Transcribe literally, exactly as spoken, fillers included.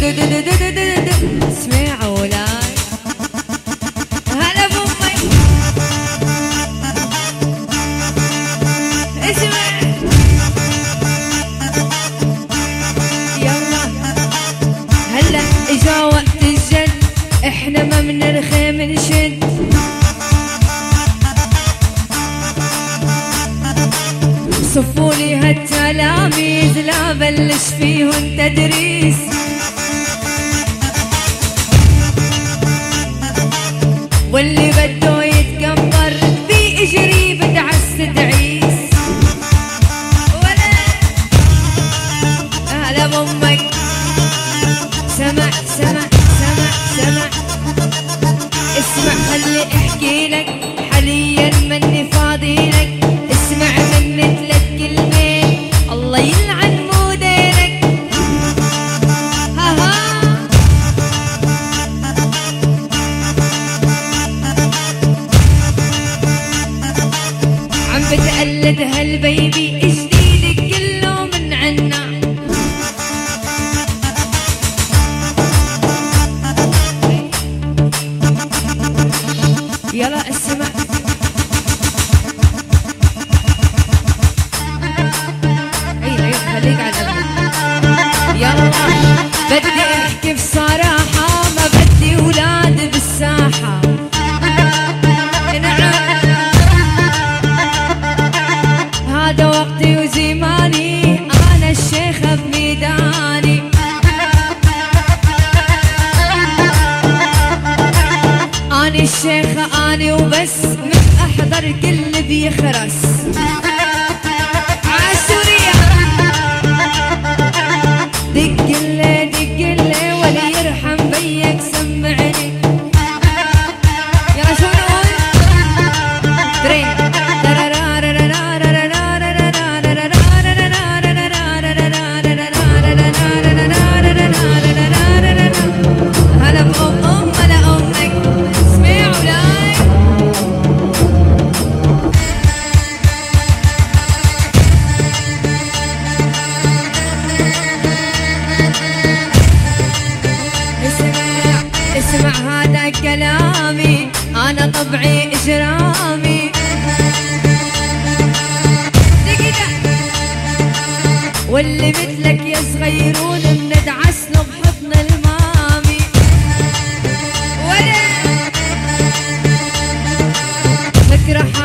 اسمعوا لاي هلا بأمي اسمع يلا هلا اجا وقت الجد احنا ما بنرخي منشد صفولي هالتلاميذ لا بلش فيهن تدريس واللي بده يتكبر بيجري بدعس تعيس ولا هلا بأمك سمع سمع سمع سمع اسمع خلي احكي لك حاليا مني فاضي لك اسمع مني ثلاث كلمات الله يلعن موديلك ها ها عم بتقلد هالبيبي جديدك كله من عنا يلا اسمع ايوه ايوه خليك على الأبد يلا بدي احكي بصراحة ما بدي ولاد بالساحة نعم هذا وقتي وزماني انا الشيخة بميداني اني الشيخة اني وبس مش احضر كل بيخرس عالسورية دقلي دقلي ولا يرحم بيك سمعني يلا شو نقول ترين هلا بأم أم هلا أمك اسمعوا لاي اسمع اسمع هذا كلامي أنا طبعي إجرامي واللي مثلك يا صغيرون بندعس له بحضن المامي ولا فكرة